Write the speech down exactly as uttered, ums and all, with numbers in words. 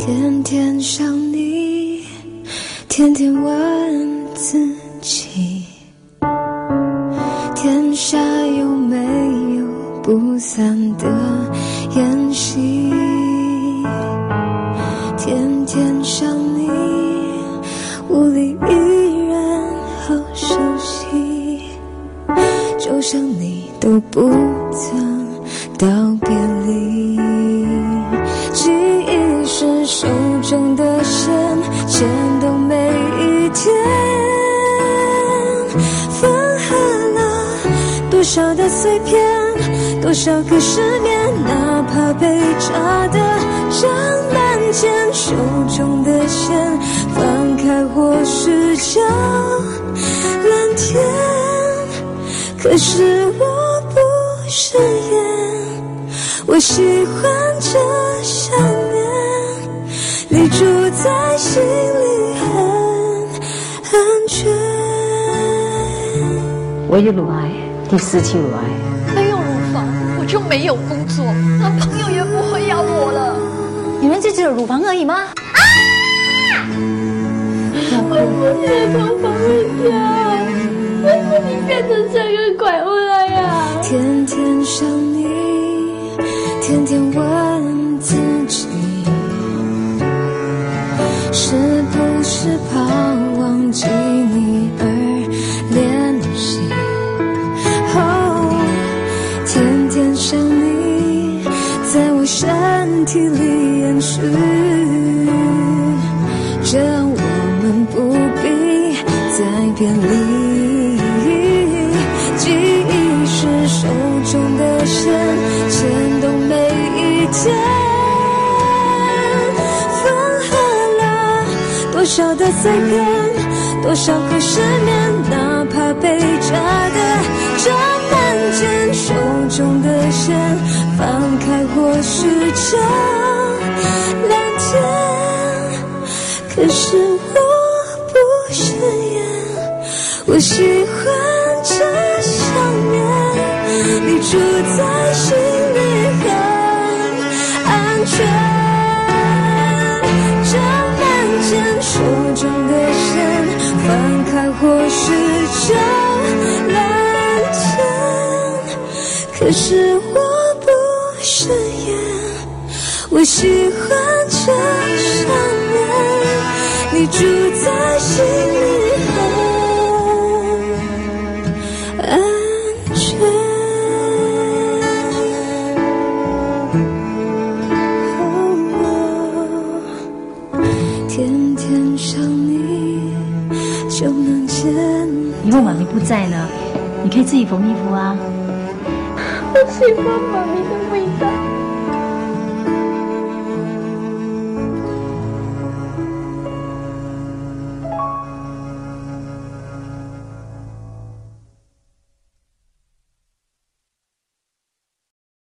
天天想你，天天问自己，天下有没有不散的宴席？天天想你，屋里依然好熟悉，就像你都不曾道别离。记忆是手中的线，牵动每一天，分合了多少的碎片，多少个失眠，哪怕被扎的张满茧，手中的线放开或是叫蓝天，可是我不是烟，我喜欢这想念，你住在心里很安全。 我有乳癌，第四期乳癌。 没有乳房，我就没有工作，男朋友也不会要我了。 你们就只有乳房而已吗？啊！ 为什么你的头发会掉？为什么你变成这个怪物了呀？ 天天想你，天天问自己，是不是怕忘记你而练习？哦，天天想你，在我身体里延续，这样我们不必再别离。记忆是手中的线，牵动每一天，分合了多少的碎片，多少个失眠，哪怕被扎的张满茧，手中的线放开或是叫蓝天，可是我不是烟，我喜欢这想念，你住在心里很安全，张满茧，手中的线放开或是叫蓝天，可是我不是烟，我喜欢这想念，你住在心里很安全。天天想你，就能见以后妈咪不在了，你可以自己缝衣服啊。 我喜欢妈咪的味